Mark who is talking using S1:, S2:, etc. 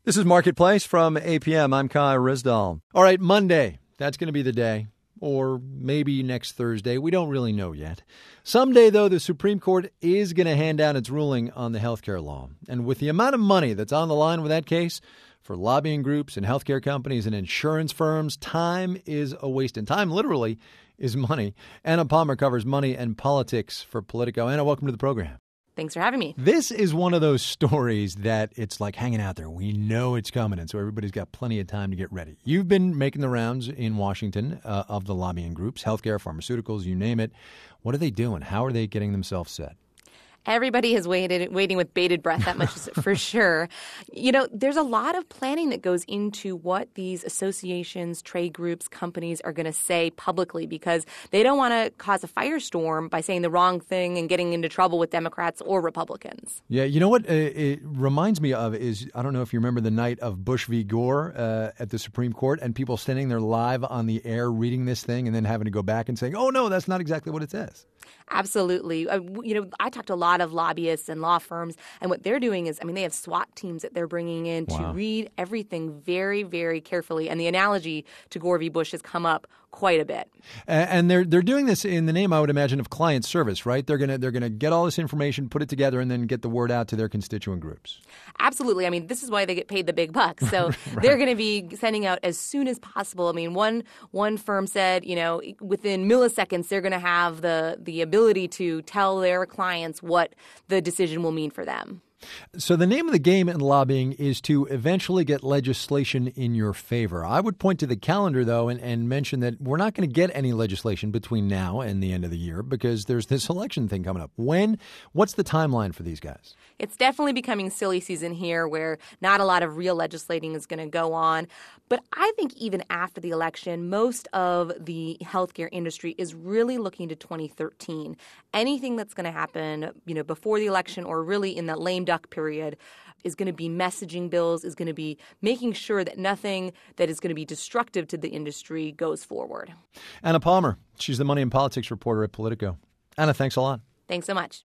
S1: This is Marketplace from APM. I'm Kai Rizdal. All right, Monday. That's going to be the day. Or maybe next Thursday. We don't really know yet. Someday, though, the Supreme Court is going to hand down its ruling on the healthcare law. And with the amount of money that's on the line with that case, for lobbying groups and healthcare companies and insurance firms, time is a waste. And time, literally, is money. Anna Palmer covers money and politics for Politico. Anna, welcome to the program.
S2: Thanks for having me.
S1: This is one of those stories that it's like hanging out there. We know it's coming, and so everybody's got plenty of time to get ready. You've been making the rounds in Washington of the lobbying groups, healthcare, pharmaceuticals, you name it. What are they doing? How are they getting themselves set?
S2: Everybody is waiting with bated breath, that much is for sure. You know, there's a lot of planning that goes into what these associations, trade groups, companies are going to say publicly because they don't want to cause a firestorm by saying the wrong thing and getting into trouble with Democrats or Republicans.
S1: Yeah, you know what it reminds me of is, I don't know if you remember the night of Bush v. Gore at the Supreme Court and people standing there live on the air reading this thing and then having to go back and saying, oh, no, that's not exactly what it says.
S2: Absolutely. I talked to a lot of lobbyists and law firms, and what they're doing is, they have SWAT teams that they're bringing in to read everything very, very carefully. And the analogy to Gore v. Bush has come up quite a bit.
S1: And they're doing this in the name, I would imagine, of client service, right? They're gonna get all this information, put it together, and then get the word out to their constituent groups.
S2: Absolutely. This is why they get paid the big bucks. So right. They're going to be sending out as soon as possible. One firm said, within milliseconds, they're going to have the ability to tell their clients what the decision will mean for them.
S1: So the name of the game in lobbying is to eventually get legislation in your favor. I would point to the calendar, though, and mention that we're not going to get any legislation between now and the end of the year because there's this election thing coming up. What's the timeline for these guys?
S2: It's definitely becoming silly season here where not a lot of real legislating is going to go on. But I think even after the election, most of the healthcare industry is really looking to 2013. Anything that's going to happen, before the election or really in that lame duck period is going to be messaging bills, is going to be making sure that nothing that is going to be destructive to the industry goes forward.
S1: Anna Palmer, she's the money and politics reporter at Politico. Anna, thanks a lot.
S2: Thanks so much.